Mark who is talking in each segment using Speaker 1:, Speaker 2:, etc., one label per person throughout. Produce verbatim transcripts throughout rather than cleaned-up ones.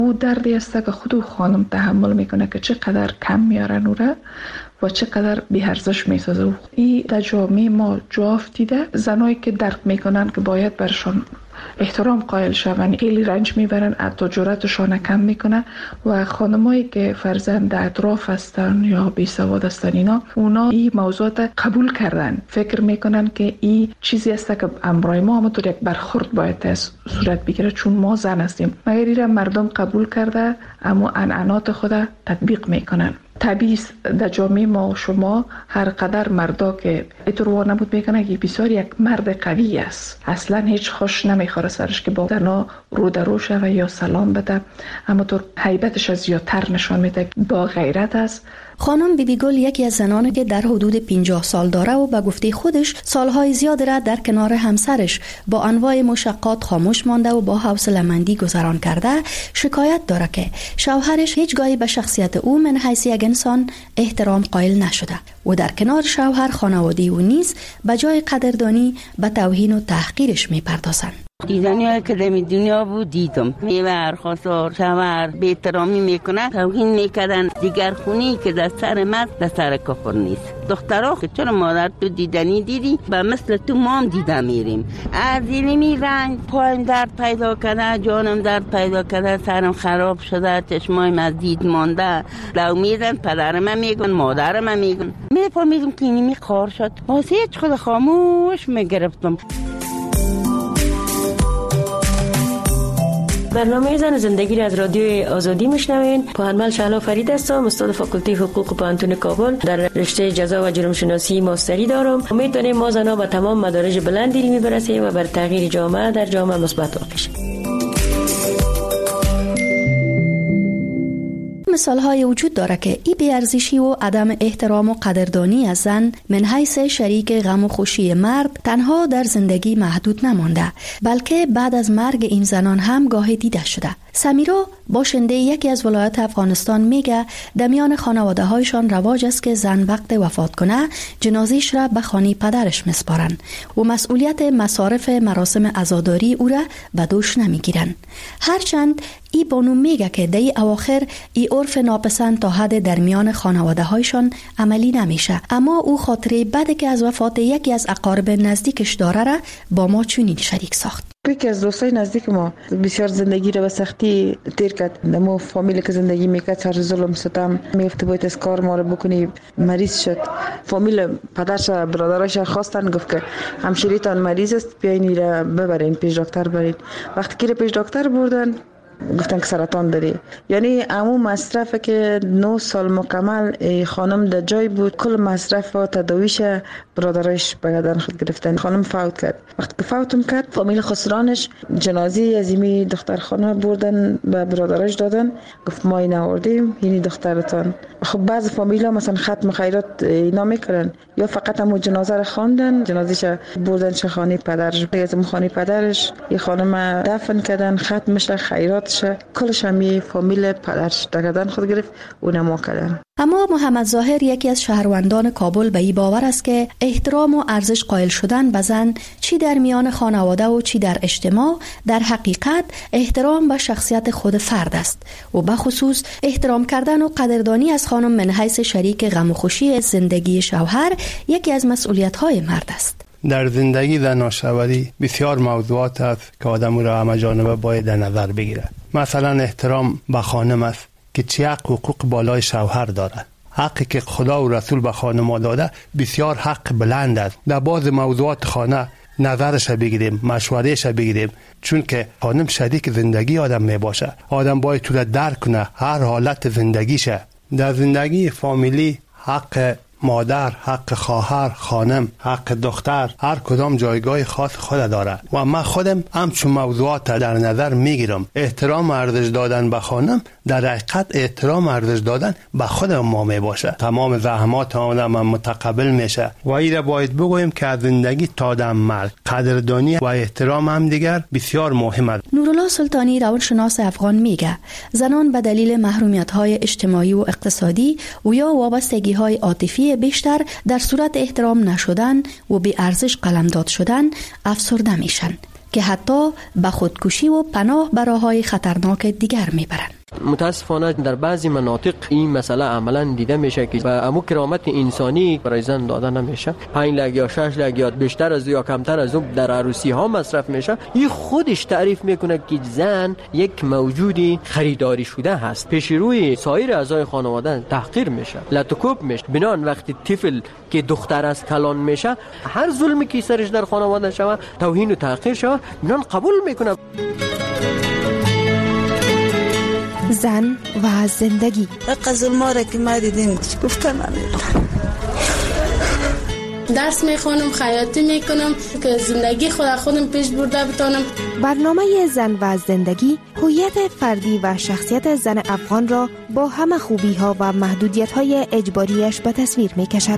Speaker 1: او دردی است که خود خانم تحمل میکنه که چقدر کم میارن او را و چقدر بی‌ارزش میسازه. این در جامعه ما جا افتیده. زنایی که درک میکنن که باید برشان احترام قائل شوند خیلی رنج میبرن، حتی جرأتشان کم میکنه. و خانمایی که فرزند اطراف هستن یا بی سواد هستن، اینا اونا این موضوعات قبول کردن، فکر میکنن که این چیزی است که امرای ما همونطور یک برخورد باید صورت بگیره چون ما زن هستیم. مگر ایره مردم قبول کرده اما عنعنات خود تطبیق میکنن. طبیعی در جامعه ما و شما هر قدر مردا که اتروا نبود میکنه که بسیار یک مرد قوی است، اصلا هیچ خوش نمیخوره سرش که با زنا رو در رو شوه یا سلام بده، اما تو هیبتش از زیادتر نشان میده با غیرت است.
Speaker 2: خانم بیبی گل یکی از زنانی که در حدود پنجاه سال داره و به گفته خودش سالهای زیاد را در کنار همسرش با انواع مشقات خاموش مانده و با حوصله‌مندی گذران کرده، شکایت داره که شوهرش هیچگاهی به شخصیت او من حیث یک انسان احترام قائل نشده و در کنار شوهر خانواده او نیز به جای قدردانی به توهین و تحقیرش میپردازند.
Speaker 3: دیدنی که در دنیا بود دیدم، میور خواستار شوهر به احترامی میکنه، توهین میکردن. دیگر خونی که در سر مرد در سر کفر نیست. دخترها که چرا مادر تو دیدنی دیدی و مثل تو ما هم دیده میریم، از اینمی رنگ پایم درد پیدا کرده، جانم درد پیدا کرده، سرم خراب شده، چشمایم از دید مانده. لو میزن پدرم میگن مادرم میگن، میفهمیدم که اینمی خار شد. واسه هیچ خود خاموش میگرفتم.
Speaker 4: برنامه زن زندگی را از رادیوی آزادی میشنوین. پوهنمل شهلا فرید هستم، استاد فاکولته حقوق پوهنتون کابل، در رشته جزا و جرم شناسی ماستری دارم. امید داریم ما زنها به تمام مدارج بلند علمی برسیم و بر تغییر جامعه در جامعه مثبت باشیم.
Speaker 2: مثال‌های وجود داره که این بی‌ارزشی و عدم احترام و قدردانی از زن من حیث شریک غم و خوشی مرد تنها در زندگی محدود نمانده، بلکه بعد از مرگ این زنان هم گاهی دیده شده. سمیرا باشنده یکی از ولایات افغانستان میگه در میان خانواده هایشان رواج است که زن وقت وفات کنه جنازه‌اش را به خانه پدرش مسپارن و مسئولیت مصارف مراسم عزاداری او را به دوش نمیگیرن. هرچند ای بانو میگه که در اواخر ای عرف ناپسند تا حد در میان خانواده هایشان عملی نمیشه، اما او خاطره بده که از وفات یکی از اقارب نزدیکش داره را با ما چنین شریک ساخت.
Speaker 1: یکی از دوستای نزدیک ما بسیار زندگی رو به سختی تیر کرد. نمو فامیلی که زندگی میکرد سر ظلم ستم میفته، باید از کار ما رو بکنی، مریض شد. فامیل پدرش برادرش خواستن، گفت که همشریتان مریض است، بیاین را ببرین پیش دکتر برین. وقتی که پیش دکتر بردن گفتن که سرطان داری. یعنی عموم مصرف که نه سال مکمل خانم در جای بود، کل مصرف و تداویش برادرش به گردن خود گرفتن. خانم فوت کرد. وقتی که فوتم کرد فامیل خسرانش جنازه عظیمی دختر خانم بردن به برادرش دادن، گفت ما این آوردیم، اینی دخترتان. خب بعض فامیلا مثلا ختم خیرات اینا میکردن، یا فقط همو جنازه رو خواندن، جنازه‌ش بردن چه خانه پدرش، از خانه پدرش یه خانم دفن کردن، ختمش خیرات کلش همی فامیل پدرش دگردن خود گرفت و نما کردن.
Speaker 2: اما محمد ظاهر یکی از شهروندان کابل به این باور است که احترام و ارزش قائل شدن به زن چی در میان خانواده و چی در اجتماع در حقیقت احترام به شخصیت خود فرد است و به خصوص احترام کردن و قدردانی از خانم من حیث شریک غم و خوشی زندگی شوهر یکی از مسئولیت‌های مرد است.
Speaker 5: در زندگی زن و شوهری بسیار موضوعات است که آدم را همه جانبه باید در نظر بگیره. مثلا احترام به خانم است که چه حق حقوق بالای شوهر داره. حقی که خدا و رسول به خانم داده بسیار حق بلند است. در بعض موضوعات خانه نظرش بگیریم، مشورهش بگیریم، چون که خانم شریک زندگی آدم می باشه. آدم باید تو درک کنه هر حالت زندگیشه. در زندگی فامیلی حق مادر، حق خواهر، خانم، حق دختر هر کدام جایگاه خاص خود داره و من خودم همچون موضوعات در نظر میگیرم. احترام و ارزش دادن به خانم در حقیقت احترام و ارزش دادن به خود ما می باشه. تمام زحمات آدم متقبل میشه و ایره باید بگویم که از زندگی تا دم مرگ قدردانی و احترام هم دیگر بسیار مهم است.
Speaker 2: نورالله سلطانی روانشناس افغان میگه زنان به دلیل محرومیت‌های اجتماعی و اقتصادی و یا وابستگی‌های عاطفی بیشتر در صورت احترام نشدن و بی ارزش قلمداد شدن افسرده میشن. که حتی به خودکشی و پناه به راه‌های خطرناک دیگر میبرند.
Speaker 6: متاسفانه در بعضی مناطق این مسئله عملا دیده میشه که به امو کرامت انسانی برای زن داده نمیشه. پنج لک یا شش لک یا بیشتر از یا کمتر از اون در عروسی ها مصرف میشه. این خودش تعریف میکنه که زن یک موجودی خریداری شده هست، پیش روی سایر اعضای خانواده تحقیر میشه، لطکوب میشه. بنان وقتی طفل که دختر است کلان میشه، هر ظلمی که سرش در خانواده شود، توهین و تحقیر شود، بنان قبول میکنه.
Speaker 7: زن و زندگی.
Speaker 8: حق ظلما را که ما دیدیم گفتن نمیدونم.
Speaker 9: درس میخونم، خیاطی میکنم که زندگی خود خودم پیش برده بتونم.
Speaker 7: برنامه زن و زندگی هویت فردی و شخصیت زن افغان را با همه خوبی ها و محدودیت های اجباریش به تصویر میکشد.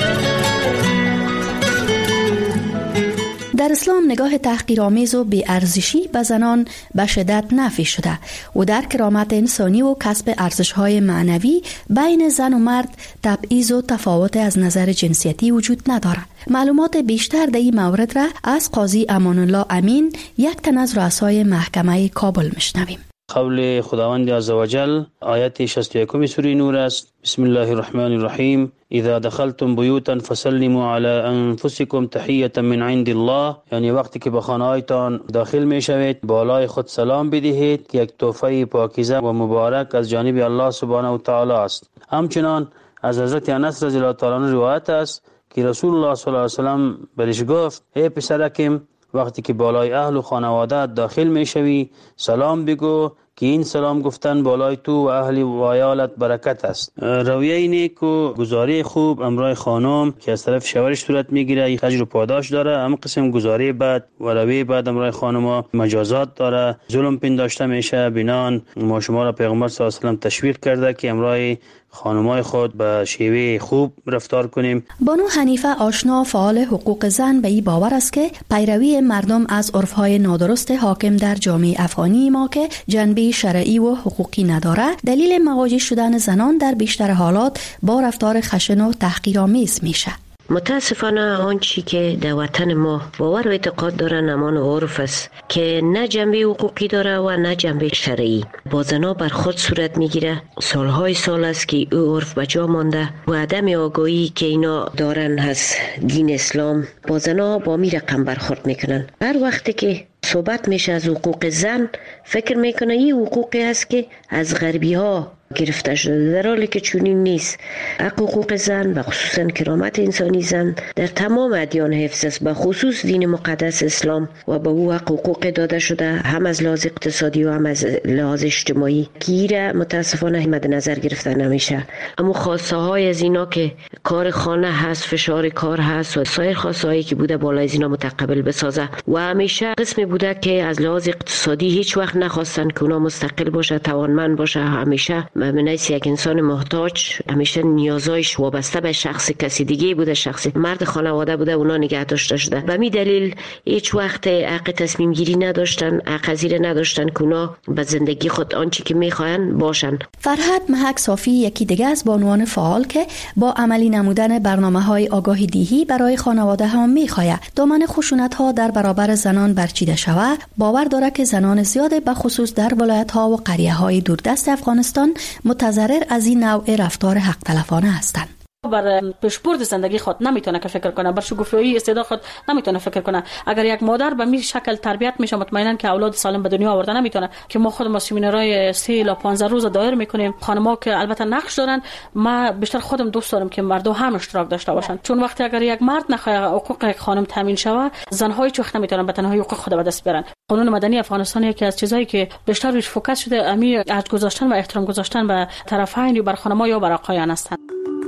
Speaker 2: در اسلام نگاه تحقیرآمیز و بی‌ارزشی به زنان به شدت نفی شده و در کرامت انسانی و کسب ارزش‌های معنوی بین زن و مرد تبعیض و تفاوت از نظر جنسیتی وجود ندارد. معلومات بیشتر در این مورد را از قاضی امان الله امین، یک تن از رؤسای محکمه کابل میشنویم.
Speaker 10: قول خداوند عزوجل آیت شصت و یک سوره نور است. بسم الله الرحمن الرحیم. اذا دخلتم بیوتا فسلموا علی انفسکم تحیة من عند الله، یعنی وقتی که به خانه‌هایتان داخل میشوید بالای خود سلام بدهید که یک تحفه پاکیزه و مبارک از جانب الله سبحانه و تعالی است. همچنان از حضرت انس رضی الله تعالی عنه روایت است که رسول الله صلی الله علیه و سلم برش گفت: ای پسرکم، وقتی که بالای اهل و خانواده داخل میشوی سلام بگو که این سلام گفتن بالای تو و اهل و عیالت برکت است. رویه نیک و گزاری خوب امرای خانم که از طرف شوهرش صورت میگیره این اجر و پاداش داره. اما قسم گزاری بد و رویه بد امرای خانم مجازات داره، ظلم پنداشته میشه. بنان ما شما را پیغمبر صلی الله علیه و سلم تشویق کرده که امرای خانمای خود به شیوه خوب رفتار کنیم.
Speaker 2: بانو حنیفه آشنا فعال حقوق زن به این باور است که پیروی مردم از عرفهای نادرست حاکم در جامعه افغانی ما که جنبه شرعی و حقوقی نداره دلیل مواجه شدن زنان در بیشتر حالات با رفتار خشن و تحقیرآمیز میشه.
Speaker 11: متاسفانه آنچی که در وطن ما باور و اعتقاد داره نمان و عرف است که نه جنبه حقوقی داره و نه جنبه شرعی. با زنا بر خود صورت میگیره. سالهای سال است که او عرف بجا مانده و عدم آگاهی که اینا دارن هست دین اسلام. با زنا با می رقم برخورد میکنن. هر وقتی که صحبت میشه از حقوق زن فکر میکنه این حقوقی است که از غربی ها گرفته شده، در حالی که چنین نیست. حقوق زن و خصوصا کرامت انسانی زن در تمام ادیان حفظ است، به خصوص دین مقدس اسلام و به او حقوق داده شده، هم از لحاظ اقتصادی و هم از لحاظ اجتماعی که ایره متاسفانه مد نظر گرفته نمیشه. اما خواسته های از اینا که کار خانه هست، فشار کار هست و سایر خواسته هایی که بوده بالای از اینا متقبل بسازه و همیشه قسمی بوده که از لحاظ اقتصادی هیچ وقت نخواستن که اونا مستقل باشه، توانمند باشه. همیشه ممنیس یک انسان محتاج، همیشه نیازایش وابسته به شخص کسی دیگه بوده، شخص مرد خانواده بوده، اونا نگه داشته شده. و می دلیل هیچ وقت حق تصمیم گیری نداشتن، حق پذیر نداشتن که اونا به زندگی خود آنچه که میخواین باشن.
Speaker 2: فرهاد محک صافی یکی دیگه از بانوان فعال که با عملی نمودن برنامه‌های آگاهی دهی برای خانواده ها میخواد دامن خشونت‌ها در برابر زنان برچیده شود، باور داره که زنان زیاد به خصوص در ولایت‌ها و قریه‌های دوردست افغانستان متضرر از این نوع رفتار حق تلفانه هستند.
Speaker 12: بر پیشبرد زندگی خود نمیتونه که فکر کنه، بر شکوفایی استعداد خود نمیتونه فکر کنه. اگر یک مادر به می شکل تربیت میشه مطمئنا که اولاد سالم به دنیا آورده نمیتونه. که ما خود ما سمینارهای سه تا پانزده روز دایر میکنیم. خانم‌ها که البته نقش دارن، ما بیشتر خودم دوست دارم که مردم هم اشتراک داشته باشن، چون وقتی اگر یک مرد نخواد حقوق یک خانم تامین شود، زن‌ها هیچ وقت نمیتونن به تنهایی حقوق خود به دست بیارن. قانون مدنی افغانستان یکی از چیزایی که بیشتر روش فوکس شده امی عهد گذاشتن و احترام گذاشتن به طرفین یا بر خانم‌ها یا بر آقایان هستند.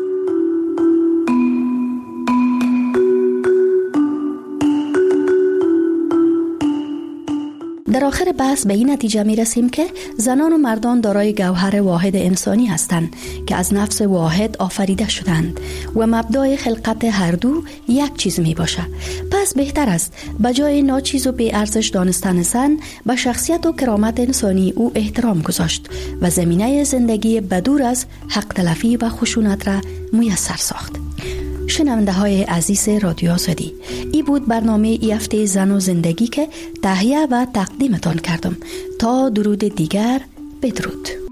Speaker 2: در آخر بحث به این نتیجه می رسیم که زنان و مردان دارای گوهر واحد انسانی هستند که از نفس واحد آفریده شدند و مبدای خلقت هر دو یک چیز می باشه. پس بهتر است بجای ناچیز و بی ارزش دانستن زن به شخصیت و کرامت انسانی او احترام گذاشت و زمینه زندگی بدور از حق تلفی و خشونت را میسر ساخت. شنونده های عزیز رادیو آزادی، ای بود برنامه ای هفته زن و زندگی که تهیه و تقدیمتان کردم. تا درود دیگر، بدرود.